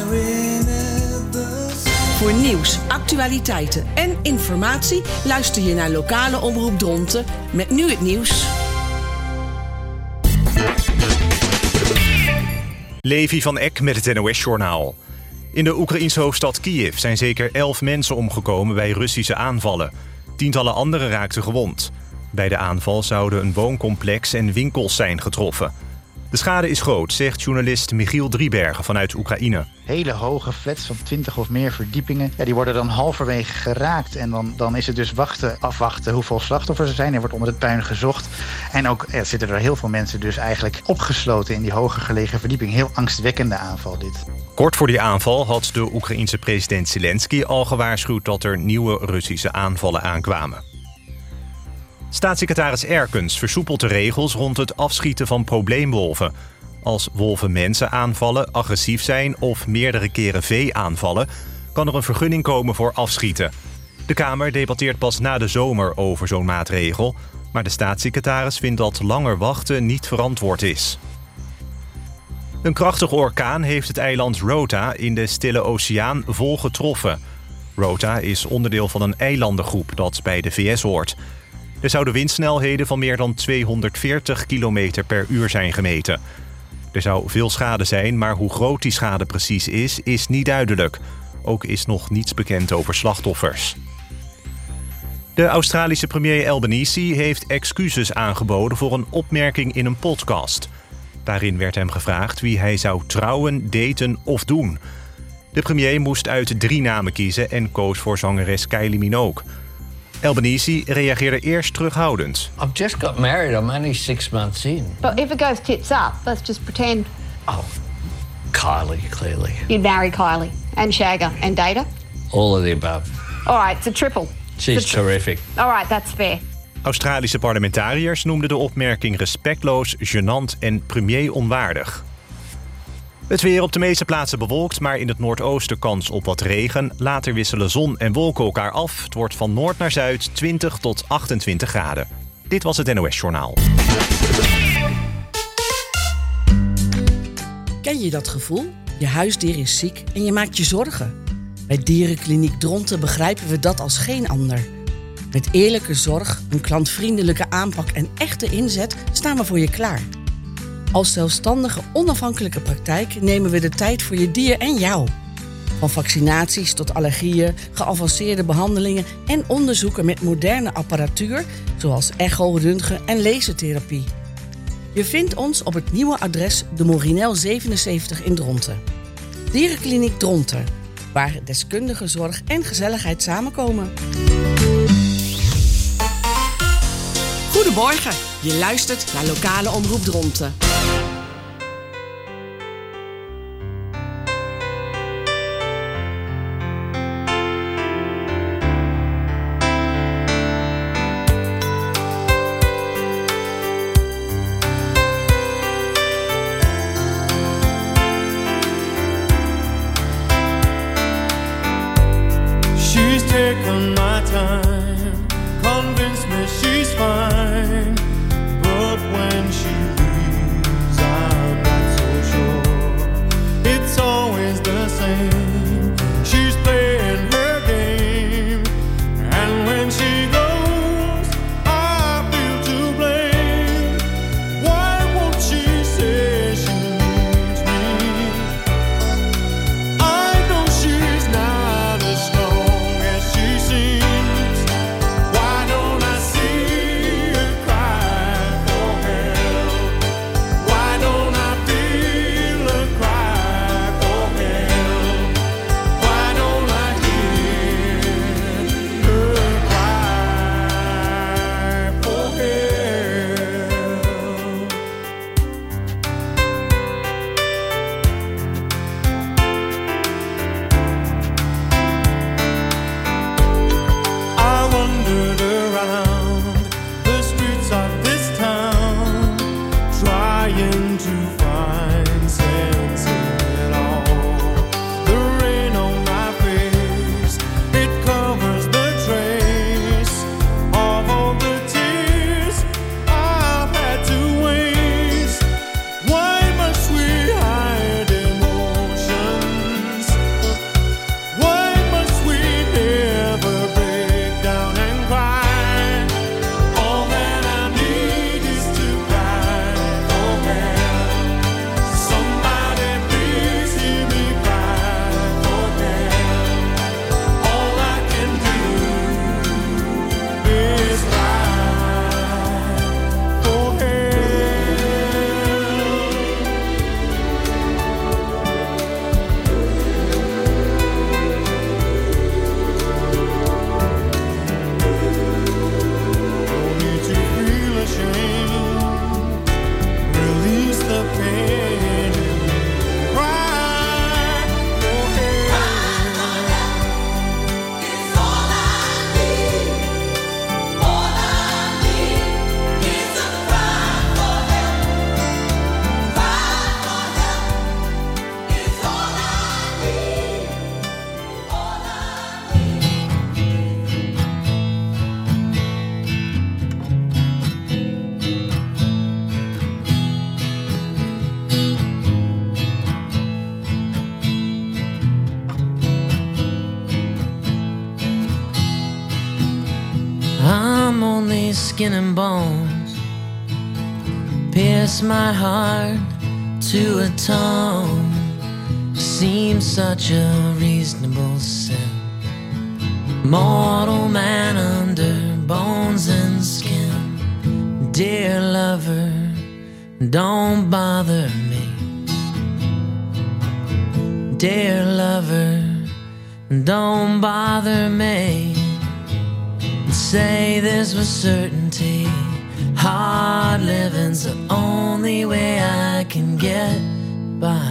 Voor nieuws, actualiteiten en informatie luister je naar Lokale Omroep Dronten met nu het nieuws. Levi van Eck met het NOS-journaal. In de Oekraïense hoofdstad Kiev zijn zeker 11 mensen omgekomen bij Russische aanvallen. Tientallen anderen raakten gewond. Bij de aanval zouden een wooncomplex en winkels zijn getroffen. De schade is groot, zegt journalist Michiel Driebergen vanuit Oekraïne. Hele hoge flats van 20 of meer verdiepingen, die worden dan halverwege geraakt. En dan is het dus afwachten hoeveel slachtoffers er zijn. Er wordt onder het puin gezocht. En ook zitten er heel veel mensen dus eigenlijk opgesloten in die hoger gelegen verdieping. Heel angstwekkende aanval dit. Kort voor die aanval had de Oekraïense president Zelensky al gewaarschuwd dat er nieuwe Russische aanvallen aankwamen. Staatssecretaris Erkens versoepelt de regels rond het afschieten van probleemwolven. Als wolven mensen aanvallen, agressief zijn of meerdere keren vee aanvallen, kan er een vergunning komen voor afschieten. De Kamer debatteert pas na de zomer over zo'n maatregel, maar de staatssecretaris vindt dat langer wachten niet verantwoord is. Een krachtige orkaan heeft het eiland Rota in de Stille Oceaan vol getroffen. Rota is onderdeel van een eilandengroep dat bij de VS hoort. Er zouden windsnelheden van meer dan 240 km per uur zijn gemeten. Er zou veel schade zijn, maar hoe groot die schade precies is niet duidelijk. Ook is nog niets bekend over slachtoffers. De Australische premier Albanese heeft excuses aangeboden voor een opmerking in een podcast. Daarin werd hem gevraagd wie hij zou trouwen, daten of doen. De premier moest uit 3 namen kiezen en koos voor zangeres Kylie Minogue. Albanese reageerde eerst terughoudend. I've just got married. I'm only 6 months in. But if it goes tits up, let's just pretend. Oh, Kylie, clearly. You'd marry Kylie and shag her and date her? All of the above. All right, it's a triple. She's terrific. All right, that's fair. Australische parlementariërs noemden de opmerking respectloos, gênant en premier-onwaardig. Het weer op de meeste plaatsen bewolkt, maar in het noordoosten kans op wat regen. Later wisselen zon en wolken elkaar af. Het wordt van noord naar zuid 20 tot 28 graden. Dit was het NOS-journaal. Ken je dat gevoel? Je huisdier is ziek en je maakt je zorgen. Bij Dierenkliniek Dronten begrijpen we dat als geen ander. Met eerlijke zorg, een klantvriendelijke aanpak en echte inzet staan we voor je klaar. Als zelfstandige, onafhankelijke praktijk nemen we de tijd voor je dier en jou. Van vaccinaties tot allergieën, geavanceerde behandelingen en onderzoeken met moderne apparatuur, zoals echo, röntgen en lasertherapie. Je vindt ons op het nieuwe adres de Morinel 77 in Dronten. Dierenkliniek Dronten, waar deskundige zorg en gezelligheid samenkomen. Goedemorgen, je luistert naar Lokale Omroep Dronten. She's taken my time, convinced me she's fine, but when she leaves I'm not so sure. It's always the same, she's playing her game, and when she goes I feel to blame. Why won't she say she needs me? I know she's not as strong as she seems. Why don't I see her cry for help? Why don't I feel her cry for help? skin and bones, pierce my heart to atone. Seems such a reasonable sin. Mortal man under bones and skin. Dear lover, don't bother me. Dear lover, don't bother me. Say this with certainty. Hard living's the only way I can get by.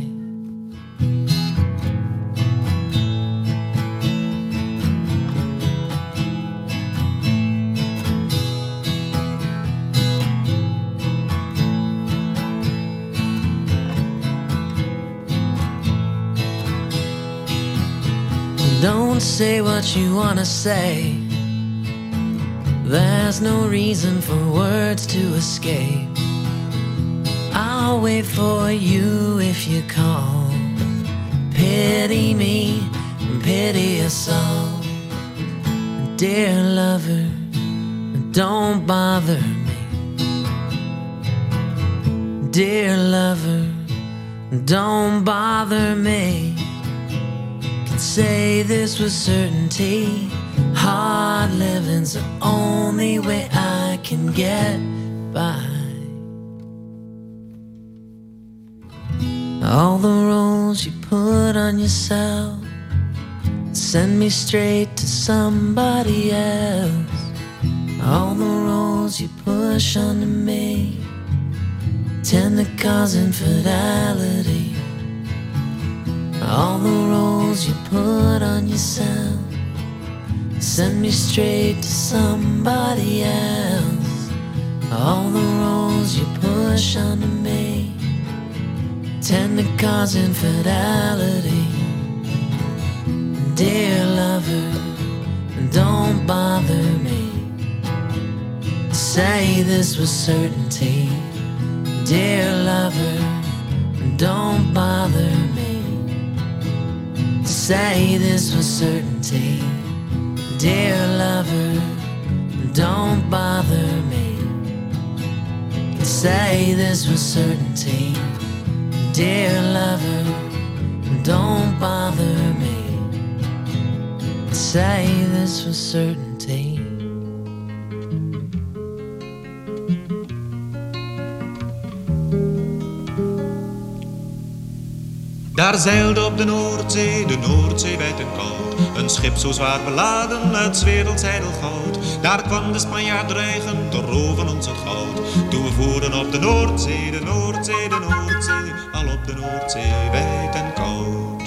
Don't say what you wanna say. There's no reason for words to escape. I'll wait for you if you call. Pity me and pity us all. Dear lover, don't bother me. Dear lover, don't bother me. Say this with certainty. Hard living's the only way I can get by. All the roles you put on yourself send me straight to somebody else. All the roles you push onto me tend to cause infidelity. All the roles you put on yourself send me straight to somebody else. All the roles you push onto me tend to cause infidelity. Dear lover, don't bother me. Say this with certainty. Dear lover, don't bother me. Say this with certainty. Dear lover, don't bother me. Say this with certainty. Dear lover, don't bother me. Say this with certainty. Daar zeilde op de Noordzee wijd en koud, een schip zo zwaar beladen met 's werelds ijdel goud. Daar kwam de Spanjaard dreigen te roven ons het goud. Toen we voeren op de Noordzee, de Noordzee, de Noordzee, al op de Noordzee wijd en koud.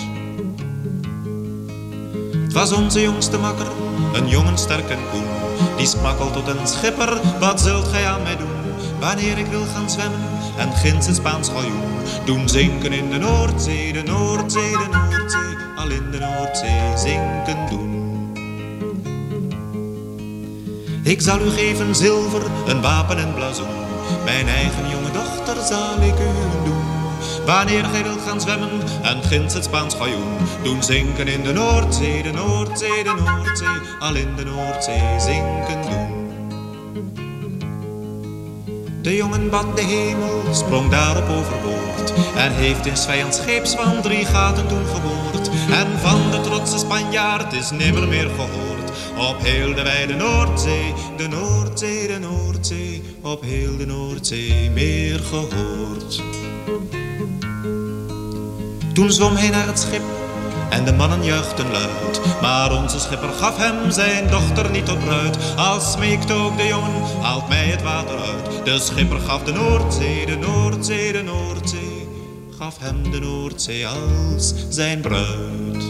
Het was onze jongste makker, een jongen sterk en koen. Die sprak al tot een schipper, wat zult gij aan mij doen? Wanneer ik wil gaan zwemmen en ginds het Spaans galjoen doen zinken in de Noordzee, de Noordzee, de Noordzee, al in de Noordzee zinken doen. Ik zal u geven zilver, een wapen en blazoen, mijn eigen jonge dochter zal ik u doen. Wanneer gij wilt gaan zwemmen en ginds het Spaans galjoen doen zinken in de Noordzee, de Noordzee, de Noordzee, al in de Noordzee zinken doen. De jongen bad de hemel, sprong daarop overboord en heeft in 's vijands scheepswand 3 gaten toen geboord. En van de trotse Spanjaard is nimmer meer gehoord op heel de wijde Noordzee, de Noordzee, de Noordzee, op heel de Noordzee meer gehoord. Toen zwom hij naar het schip en de mannen juichten luid, maar onze schipper gaf hem zijn dochter niet tot bruid. Als smeekte ook de jongen, haalt mij het water uit. De schipper gaf de Noordzee, de Noordzee, de Noordzee, gaf hem de Noordzee als zijn bruid.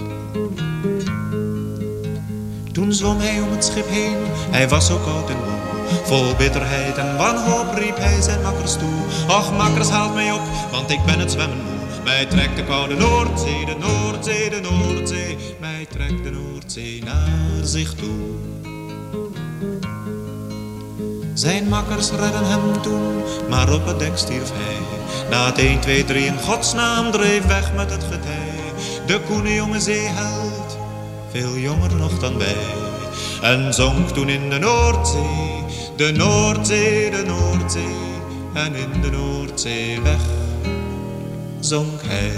Toen zwom hij om het schip heen, hij was zo koud en moe. Vol bitterheid en wanhoop riep hij zijn makkers toe. Och makkers, haalt mij op, want ik ben het zwemmen moe. Mij trekt de koude Noordzee, de Noordzee, de Noordzee, mij trekt de Noordzee naar zich toe. Zijn makkers redden hem toen, maar op het dek stierf hij. Na het 1, 2, 3 in godsnaam dreef weg met het getij. De koene jonge zeeheld, veel jonger nog dan wij, en zonk toen in de Noordzee, De Noordzee, en in de Noordzeeweg zong hij.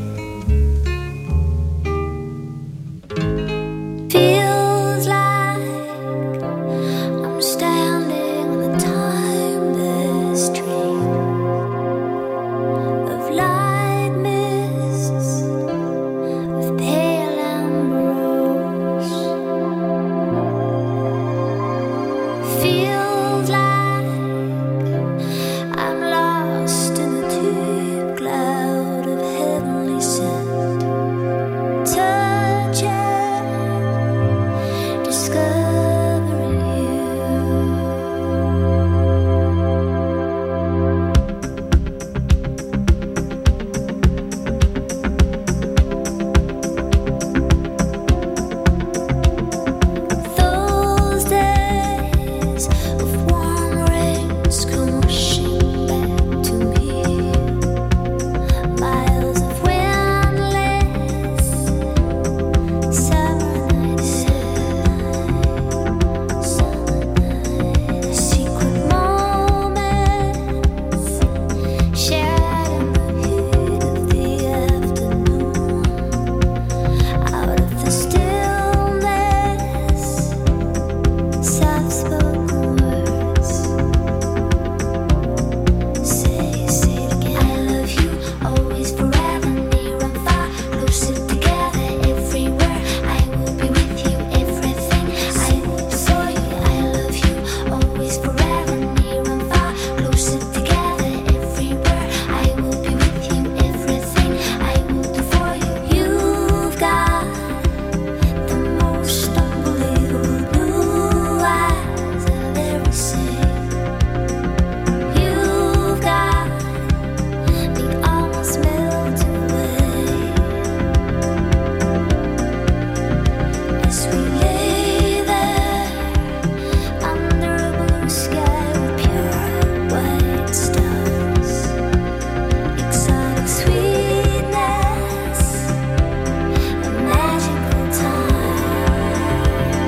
Feels like I'm standing on the timeless stream of light mists, of pale ambrose. Feels like I'm lost in a deep cloud of heavenly scent. Touching, discovering you. Those days of warm rains come rushing back to me. Miles of windless summer nights, secret moments shared in the heat of the afternoon. Out of the stillness, soft-spoken words. Say it again. I love you, always, forever, near and far, closer together, everywhere. I will be with you, everything. I will do for you. I love you, always, forever, near and far, closer together, everywhere. I will be with you, everything. I will do for you. You've got the most unbelievable blue eyes I've ever seen. You've got me almost melting away as we lay there under a blue sky with pure white stars. Exotic sweetness, a magical time.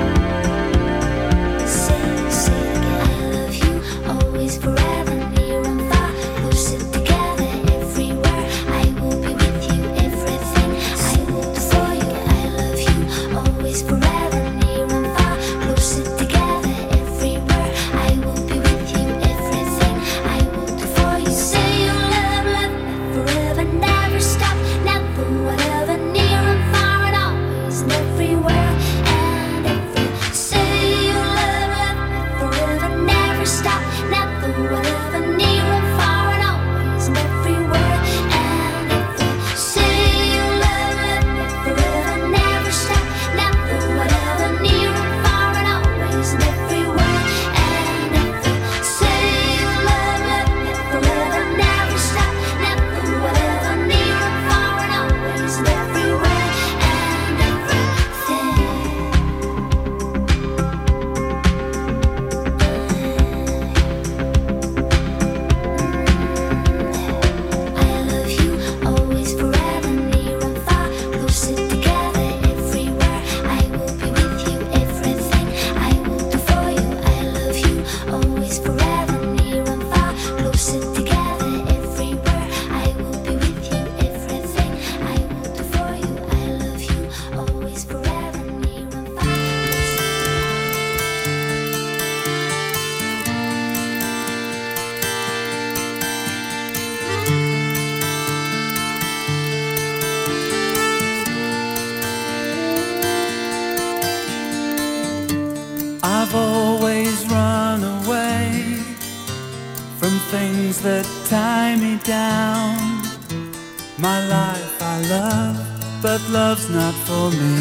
Say it again. I love you, always, forever, near and far, closer together, everywhere. I will be with you, everything. I will do for you. I love you, always, forever, near and far, closer together, everywhere. I will be with you, everything. I will do for you. Say you love me forever, never stop, never, whatever, near and far, and always, and everywhere, and every. Say you love me forever, never stop, never, whatever, near and far, and always, and everywhere, and every. Say you love me forever, never stop, never, whatever, near and far, and always, and everywhere, and every. Say you love me forever, never stop, never, whatever, near and far, and always, and everywhere, and everything. I love you, always, forever, near and far, closer together, everywhere. I will be with you, everything. I will do for you. I love you, always, forever, near and far, closer together, everywhere. I will be with you, everything. I will do for you. I love you, always, forever, near and far. I've always run away from things that tie me down. My life I love, but love's not for me.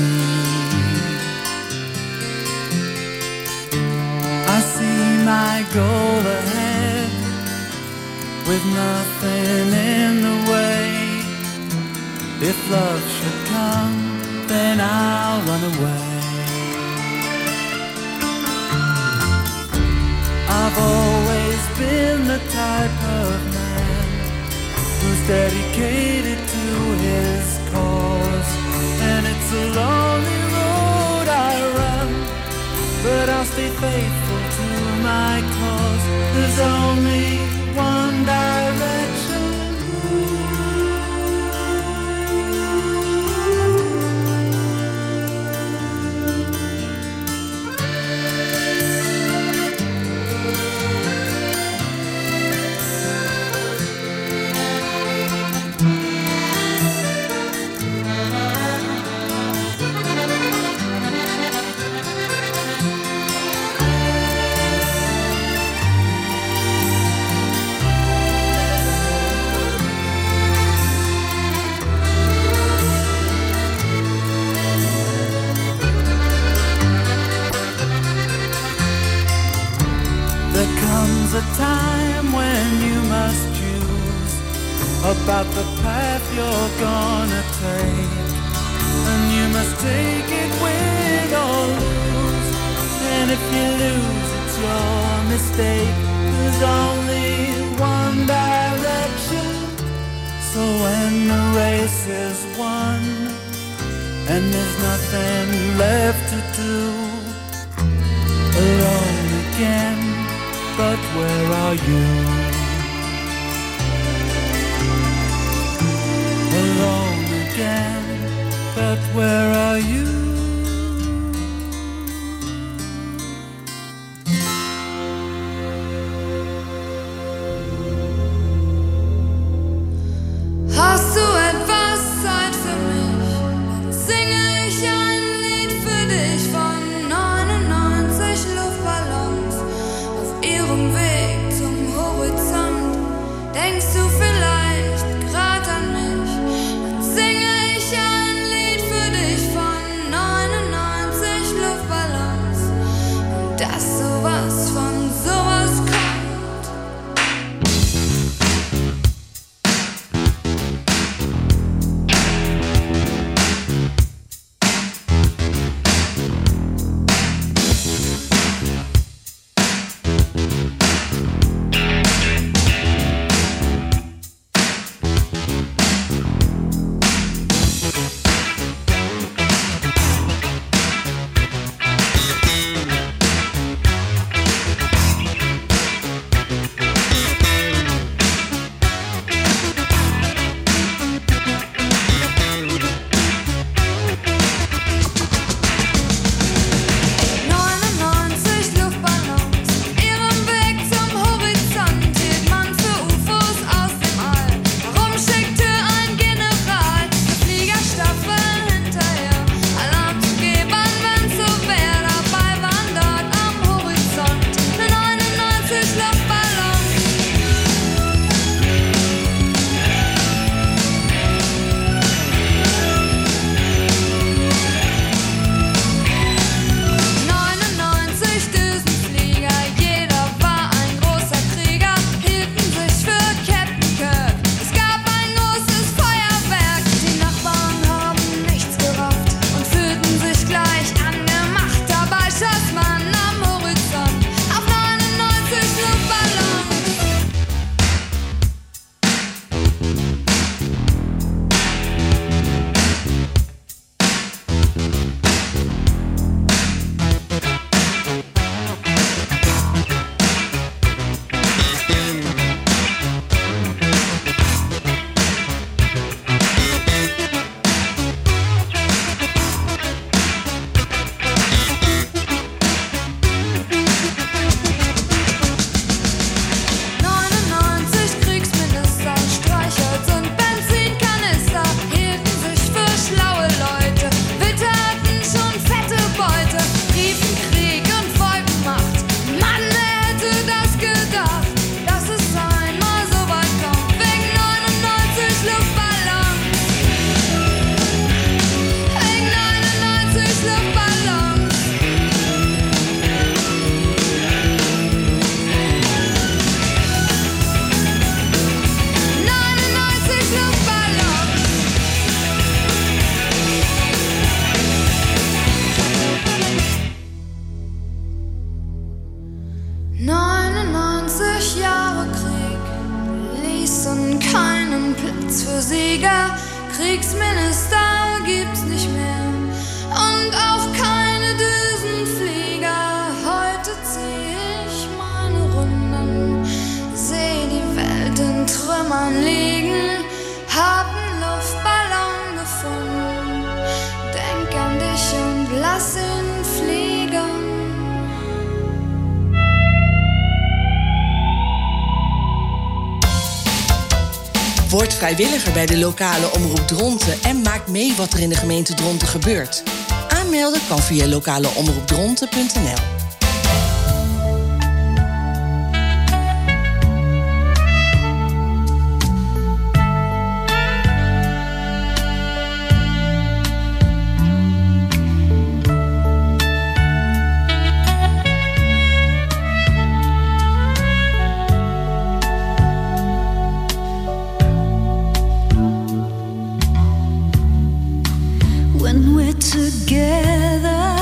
I see my goal ahead with nothing in the way. If love should come, then I'll run away. I've always been the type of man who's dedicated to his cause. And it's a lonely road I run, but I'll stay faithful to my cause. must choose about the path you're gonna take. And you must take it win or lose. And if you lose, it's your mistake. There's only one direction. So when the race is won and there's nothing left to do, alone again, but where are you? Alone again, but where are you? Hast du etwas Zeit für mich? Dann singe ich ein Lied für dich von 99 Luftballons auf ihrem Weg zum Horizont. Denkst du vielleicht grad an mich? Dann singe ich ein Lied für dich von 99 Luftballons und dass sowas von sowas kommt. Sieger, Kriegsminister gibt's nicht mehr und auch keine Düsenflieger. Heute zieh ich meine Runden, seh die Welt in Trümmern liegen, hab 'n Luftballon gefunden, denk an dich und lass ihn fliegen. Word vrijwilliger bij de lokale omroep Dronten en maak mee wat er in de gemeente Dronten gebeurt. Aanmelden kan via lokaleomroepdronten.nl. together,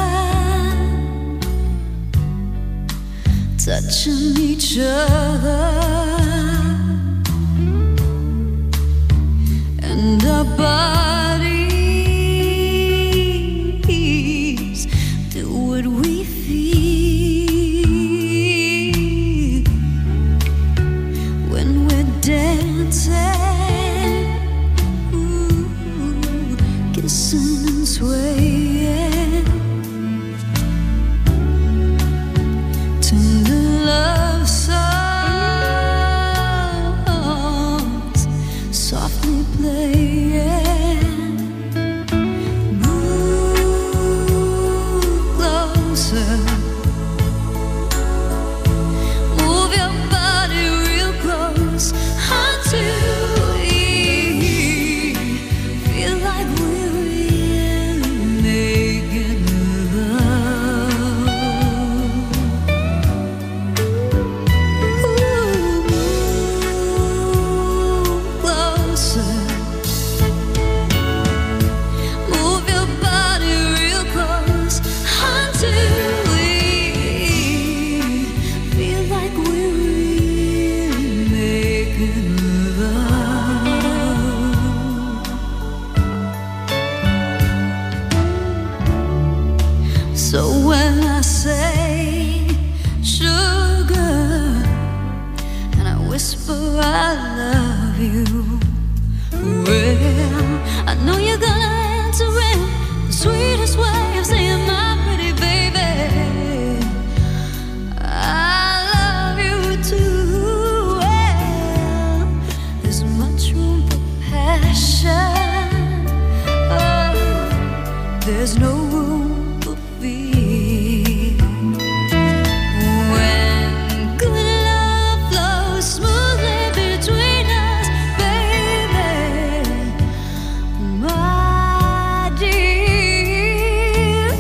touching each other, and our bodies do what we feel when we're dancing, kissing and swaying to the love songs softly playing. Move closer, move your body real close until we feel like we're really making love. Move closer, move your body real close until we feel like we're really making love. So when I say sugar and I whisper I love you, well, I know you're gonna answer in the sweetest way of saying, my pretty baby, I love you too. Well, there's much room for passion. Oh, there's no room for fear. When good love flows smoothly between us, baby, my dear.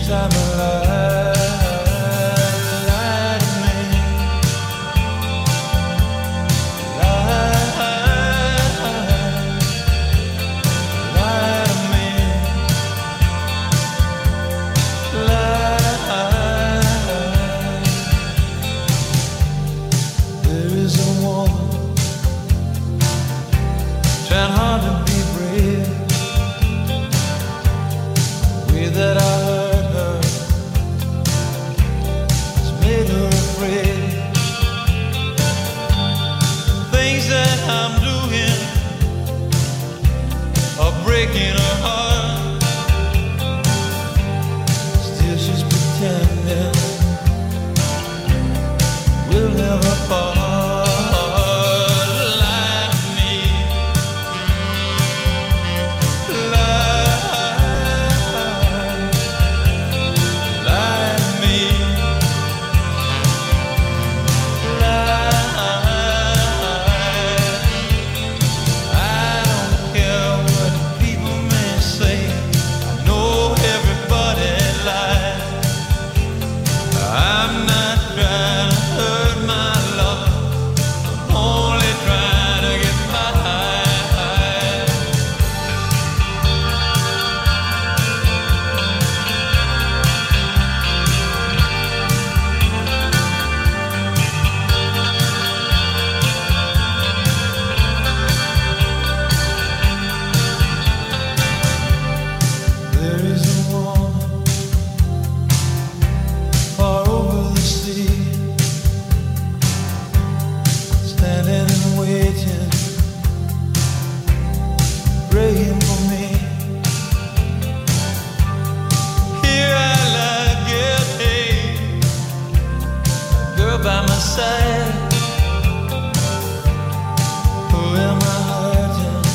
Each time I lie to me, lie to me, There is a woman trying hard to be brave. The way that I hurt her has made her afraid. Things that I'm doing are breaking her heart. Still she's pretending we'll never part. Lie to me, lie to me, I don't care what people may say. I know everybody lies. I'm not trying to hurt my love. I'm only trying to get by. There is a woman far over the sea, standing and waiting, praying for me. Here I lie guilty, girl by my side. Who am I hurting?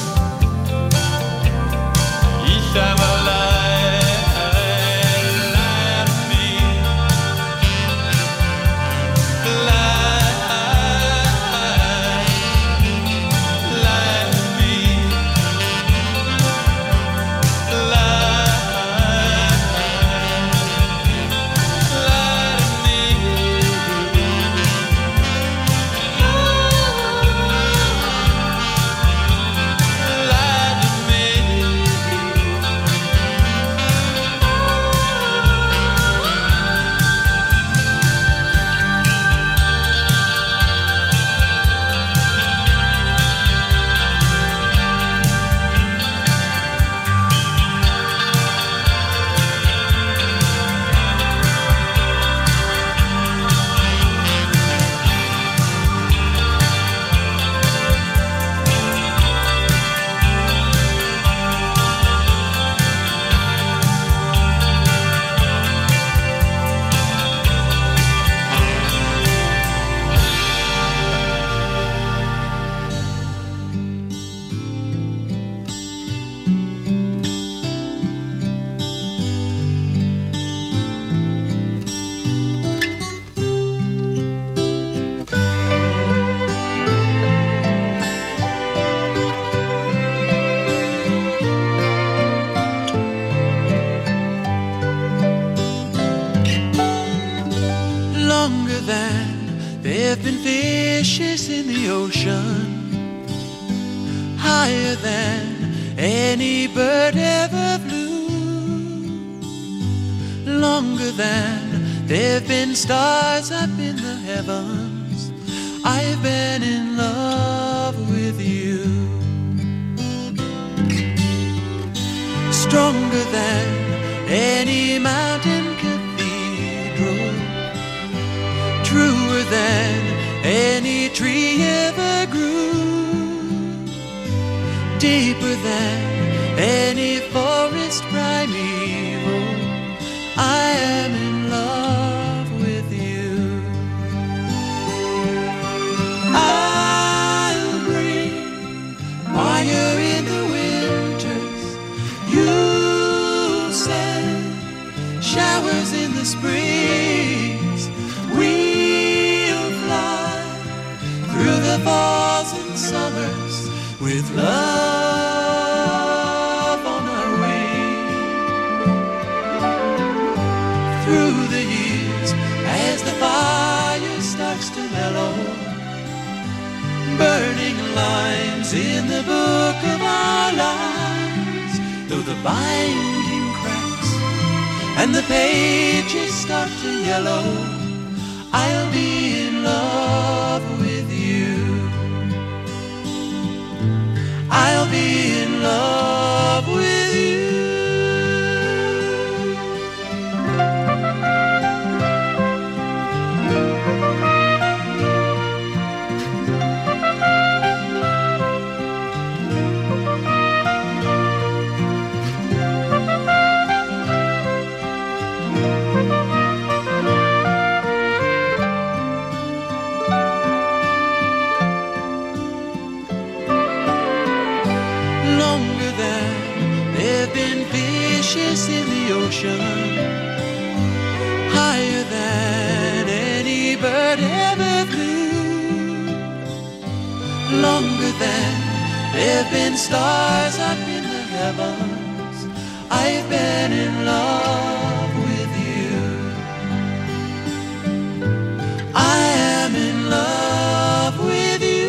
Each time I lie to me, lie to me, Longer than there have been fishes in the ocean, higher than any bird ever flew, longer than there have been stars up in the heavens. I've been in love with you. Stronger than any mountain cathedral, truer than any tree ever grew, deeper than any forest primeval. I am in love with you. I'll bring fire in the winters, you'll send showers in the springs. We'll fly through the falls and summers with love on our wings. through the years as the fire starts to mellow. Burning lines in the book of our lives, though the binding cracks and the pages start to yellow, I'll be in love with you. I'll be in love with you. Longer than there've been fishes in the ocean, higher than any bird ever flew, longer than there've been stars up in the heavens, I've been in love with you. I am in love with you.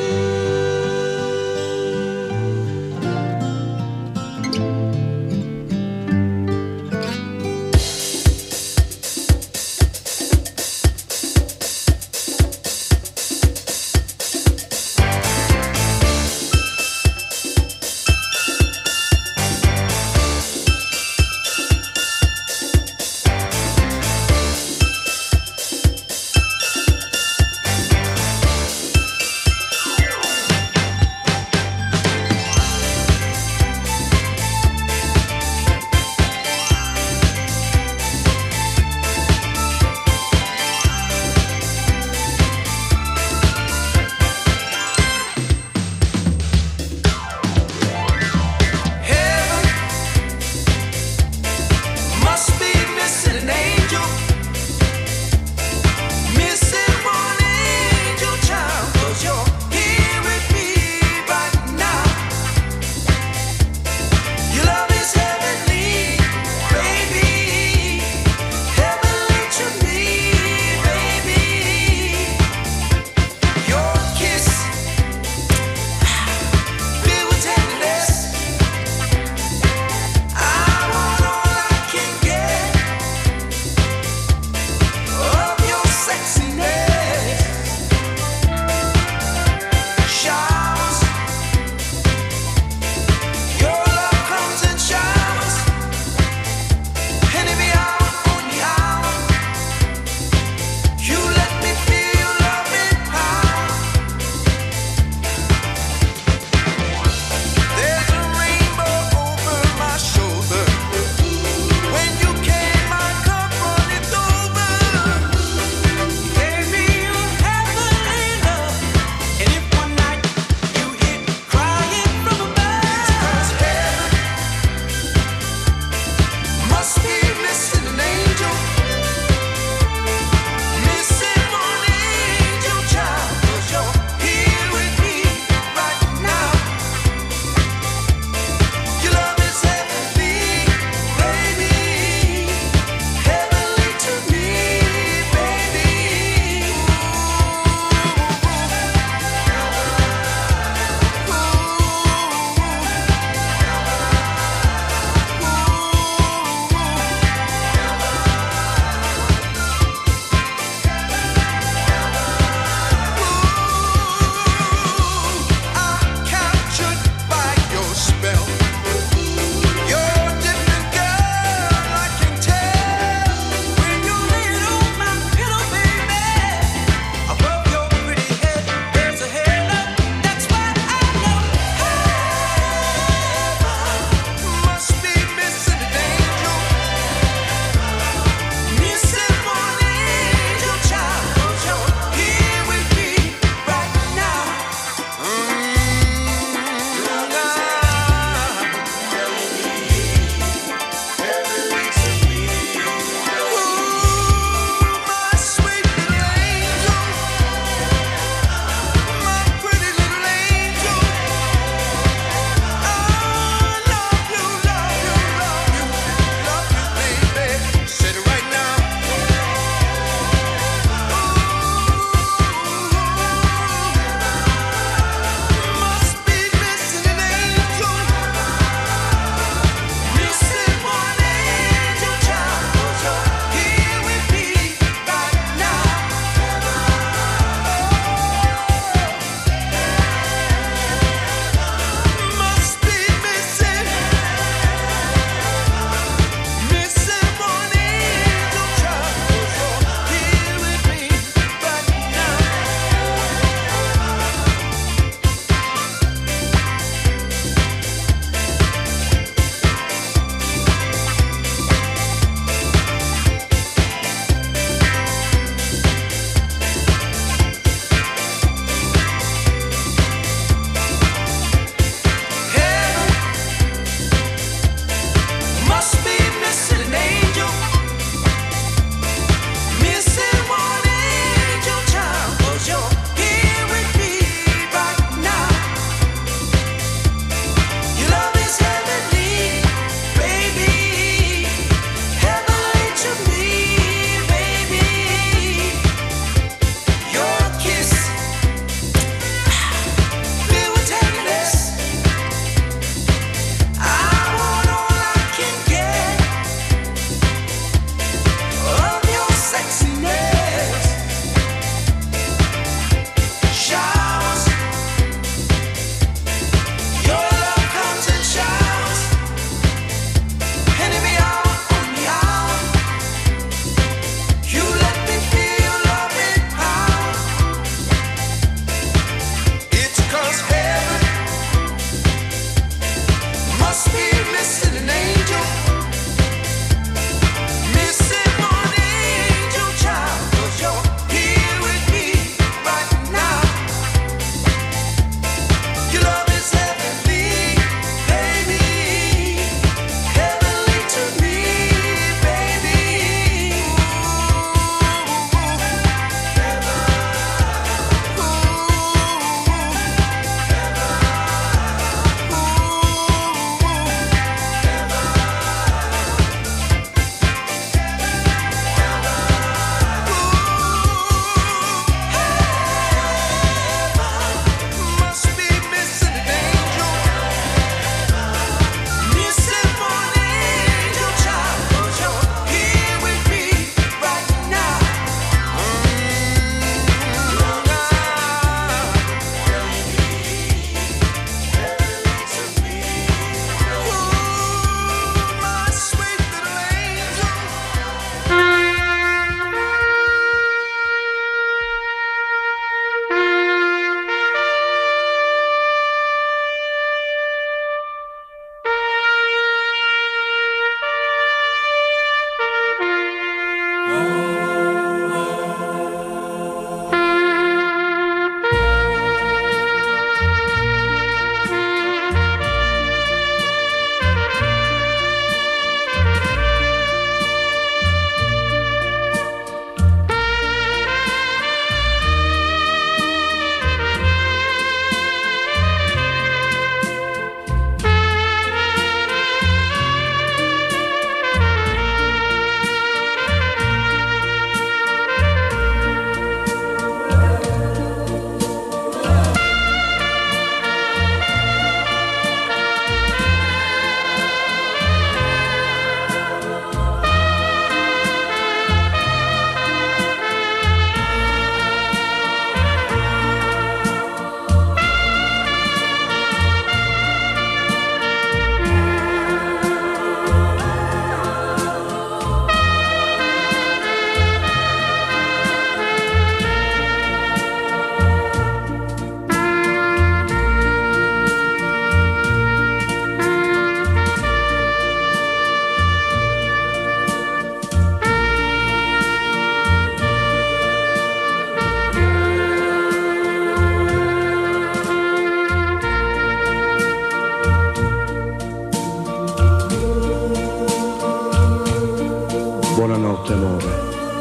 Buonanotte amore,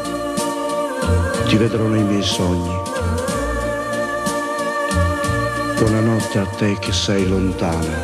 ti vedrò nei miei sogni. Buonanotte a te che sei lontana.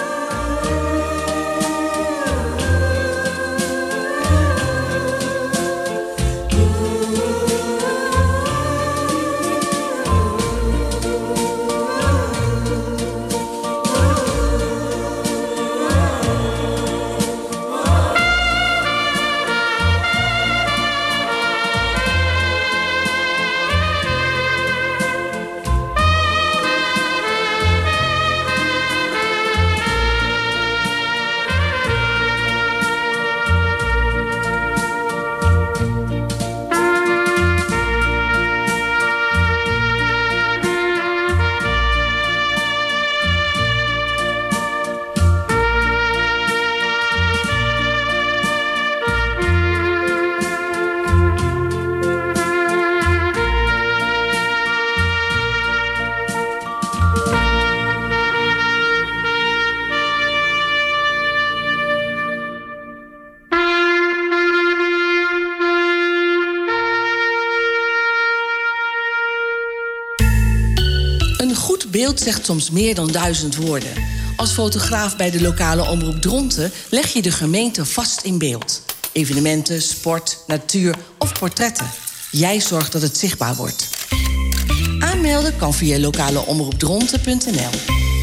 Beeld zegt soms meer dan 1000 woorden. Als fotograaf bij de lokale omroep Dronten leg je de gemeente vast in beeld. Evenementen, sport, natuur of portretten. Jij zorgt dat het zichtbaar wordt. Aanmelden kan via lokaleomroepdronten.nl.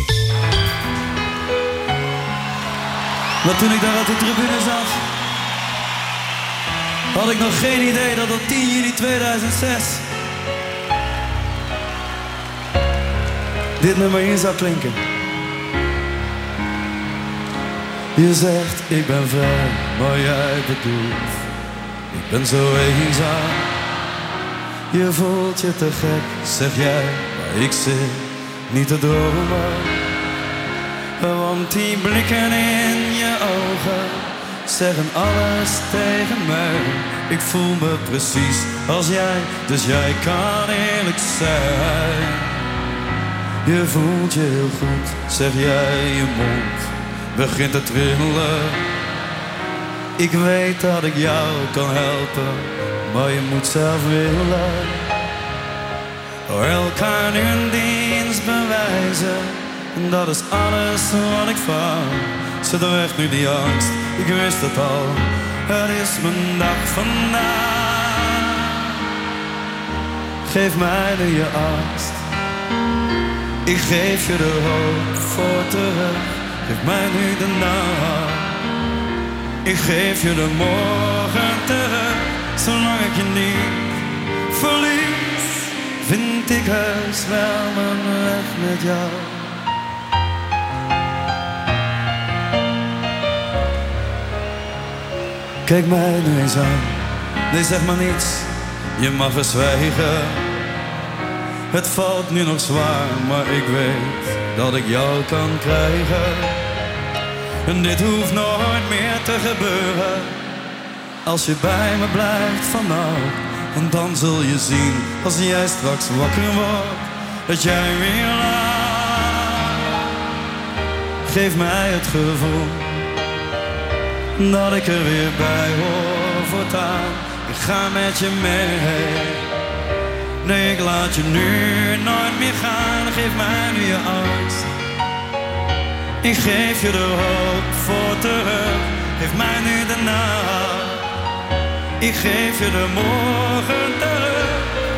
Maar toen ik daar op de tribune zat, had ik nog geen idee dat op 10 juli 2006 dit nummer in zou klinken. Je zegt ik ben vrij, maar jij bedoelt ik ben zo eenzaam. Je voelt je te gek, zeg jij, maar ik zit niet te dromen. Want die blikken in je ogen zeggen alles tegen mij. Ik voel me precies als jij, dus jij kan eerlijk zijn. Je voelt je heel goed, zeg jij, je mond begint te trillen. Ik weet dat ik jou kan helpen, maar je moet zelf willen. Door elkaar nu een dienst bewijzen, dat is alles wat ik vraag. Zet weg nu die angst, ik wist het al, het is mijn dag vandaag. Geef mij nu je angst, ik geef je de hoop voor terug. Geef mij nu de nacht, ik geef je de morgen terug. Zolang ik je niet verlies, vind ik heus wel mijn weg met jou. Kijk mij nu eens aan, nee zeg maar niets, je mag verzwijgen. Het valt nu nog zwaar, maar ik weet dat ik jou kan krijgen. En dit hoeft nooit meer te gebeuren, als je bij me blijft vannacht. En dan zul je zien, als jij straks wakker wordt, dat jij weer lacht. Geef mij het gevoel dat ik er weer bij hoor voortaan. Ik ga met je mee. Nee, ik laat je nu nooit meer gaan. Geef mij nu je angst, ik geef je de hoop voor terug. Geef mij nu de nacht, ik geef je de morgen terug.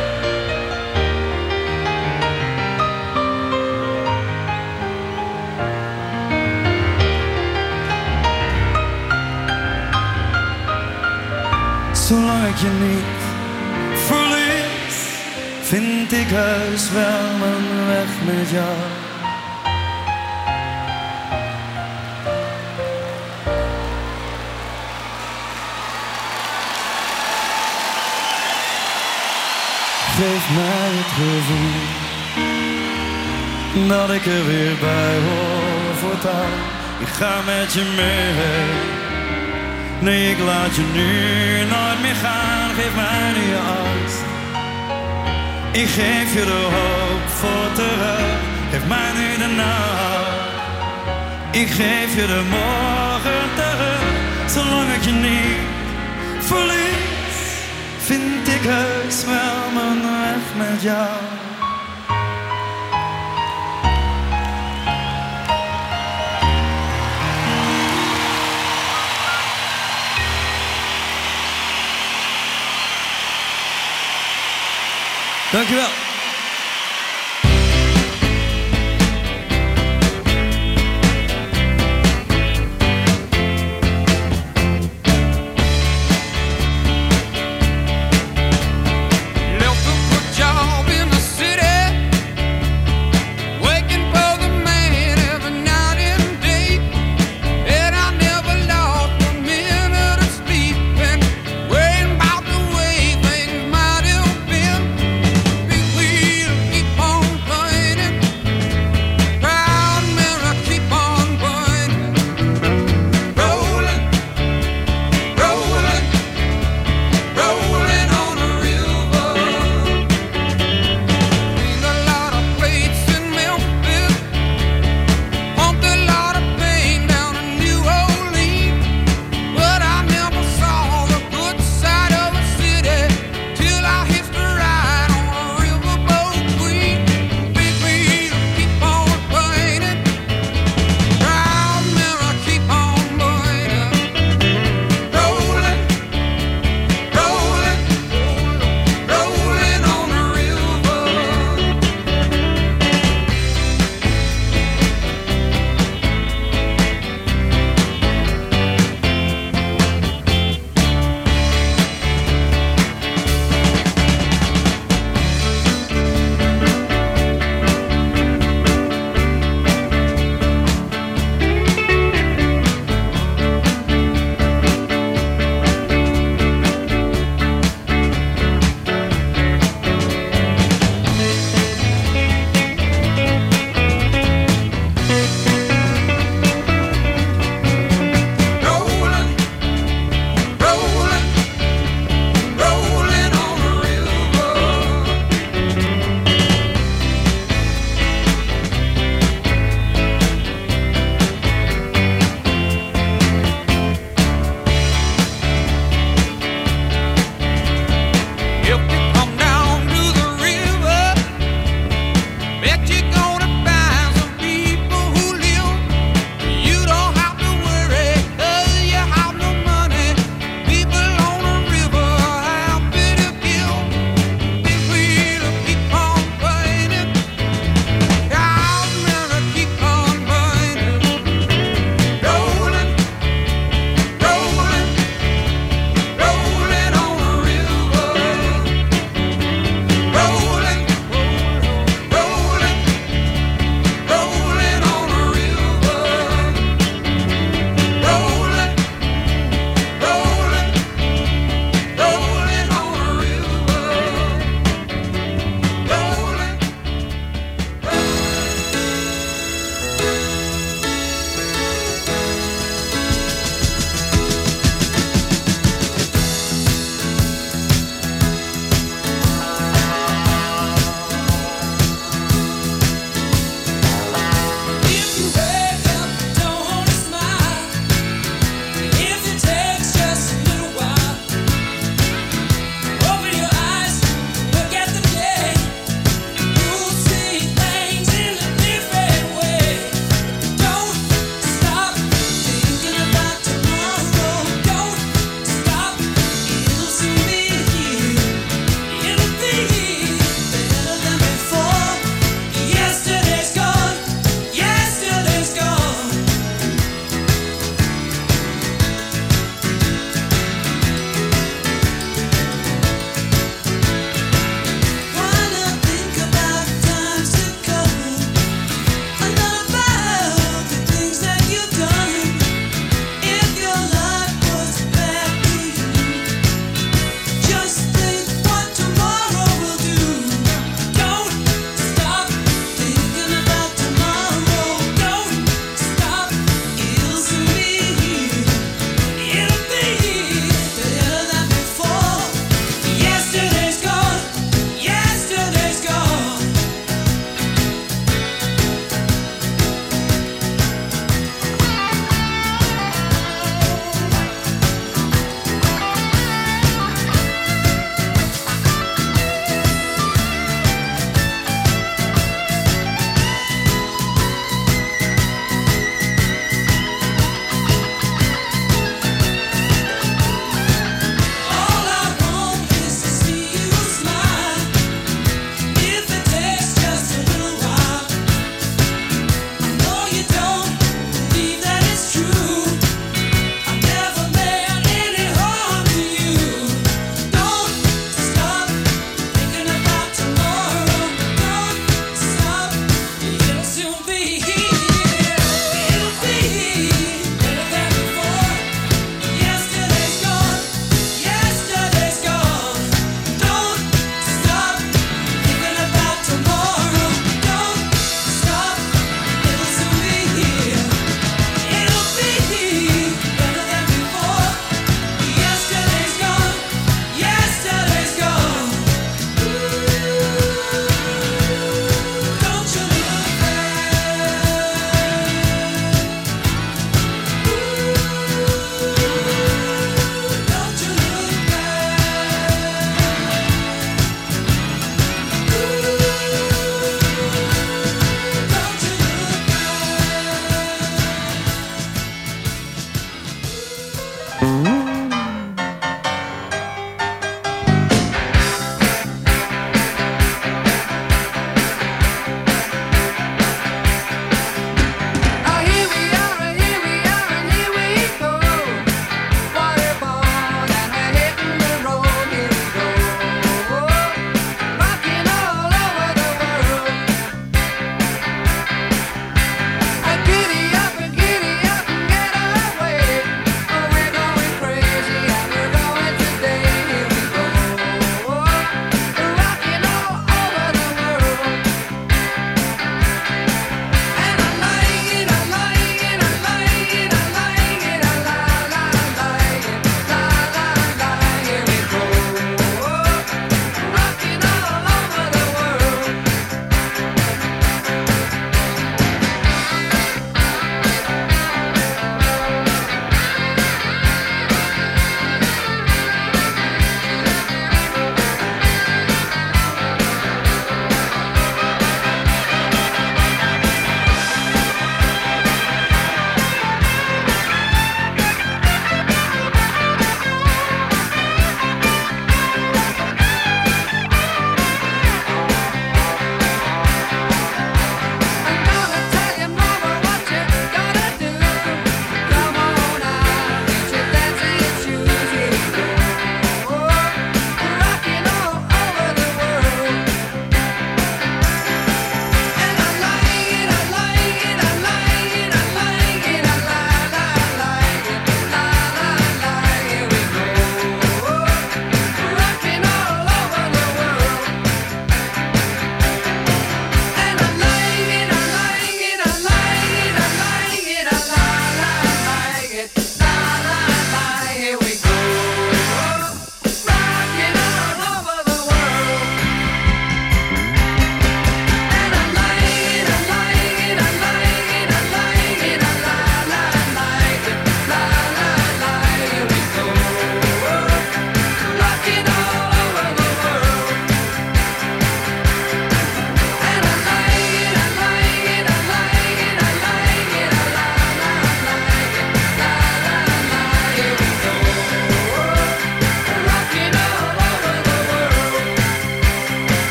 Zolang ik je niet verlies, vind ik heus wel mijn weg met jou. Geef mij het gevoel dat ik er weer bij hoor voortaan. Ik ga met je mee. Nee, ik laat je nu nooit meer gaan. Geef mij nu je angst, ik geef je de hoop voor terug. Geef mij nu de nacht, ik geef je de morgen terug. Zolang ik je niet verlies, vind ik heus wel mijn weg met jou. Dankjewel.